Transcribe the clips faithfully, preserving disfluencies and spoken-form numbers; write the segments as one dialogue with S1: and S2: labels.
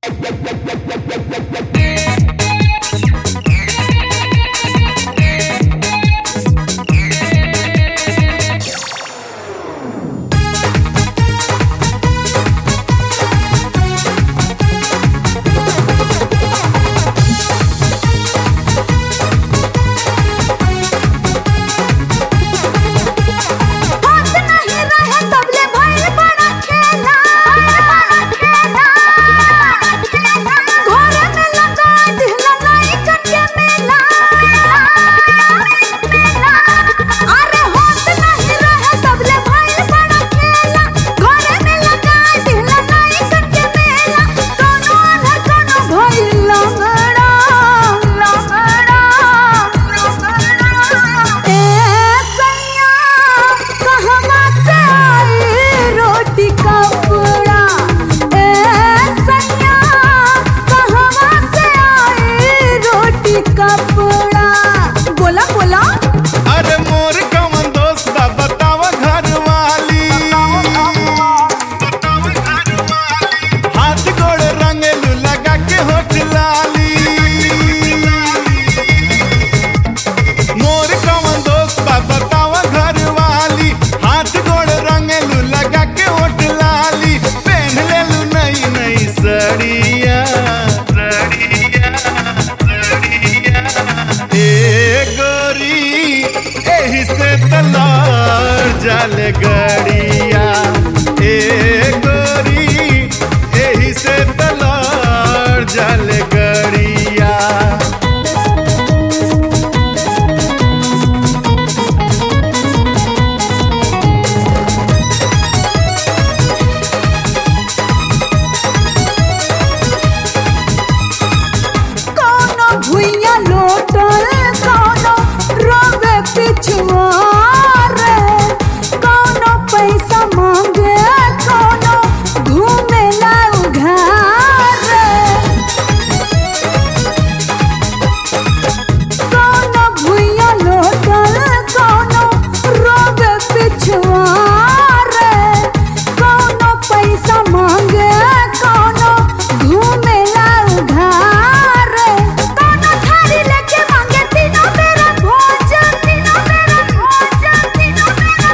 S1: जाल गड़िया ए गोरी एही से तलार जाल गड़िया।
S2: कोनो भुइया लोटल कोनो रोवे पिछुआ पैसा मांगे कोनो घूमे ला उघार कोनो भुइया लोटल कोनो रोवे पिछुआर कोनो पैसा मांगे कोनो घूमे ला उघार कोनो थारी लेके मांगे तीनों बेरा भोजन तीनों बेरा भोजन तीनों बेरा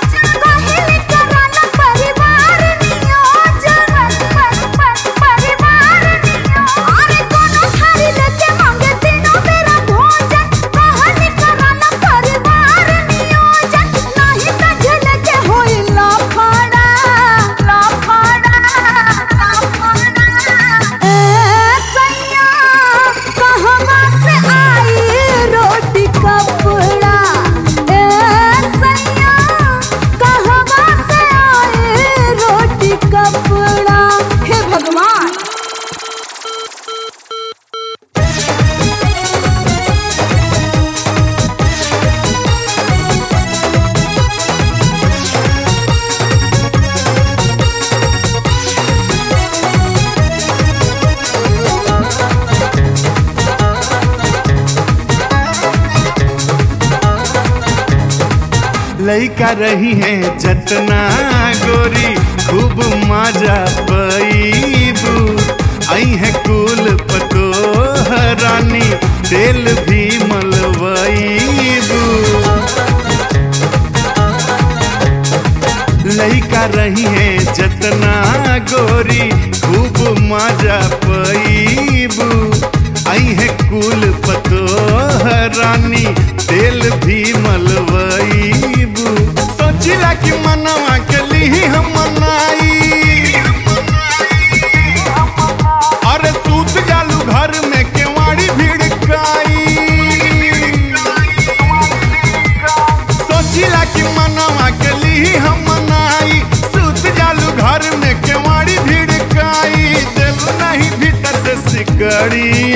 S1: लइका रही है जतना गोरी खूब मजा पैबू आई है कुल पतो रानी तेल भी मलवैबू। लइका रही है जतना गोरी खूब मजा पैबू आई है कुल पतो रानी तेल भी मलवैबू। सोचिला कि मनवा के ली हम मनाई अरे सूत जालू घर में केवाड़ी भिड़काई। सोचिला कि मनवा के ली हम मनाई सूत जालू घर में केवाड़ी भिड़काई। दिल नहीं भीतर से सिकड़ी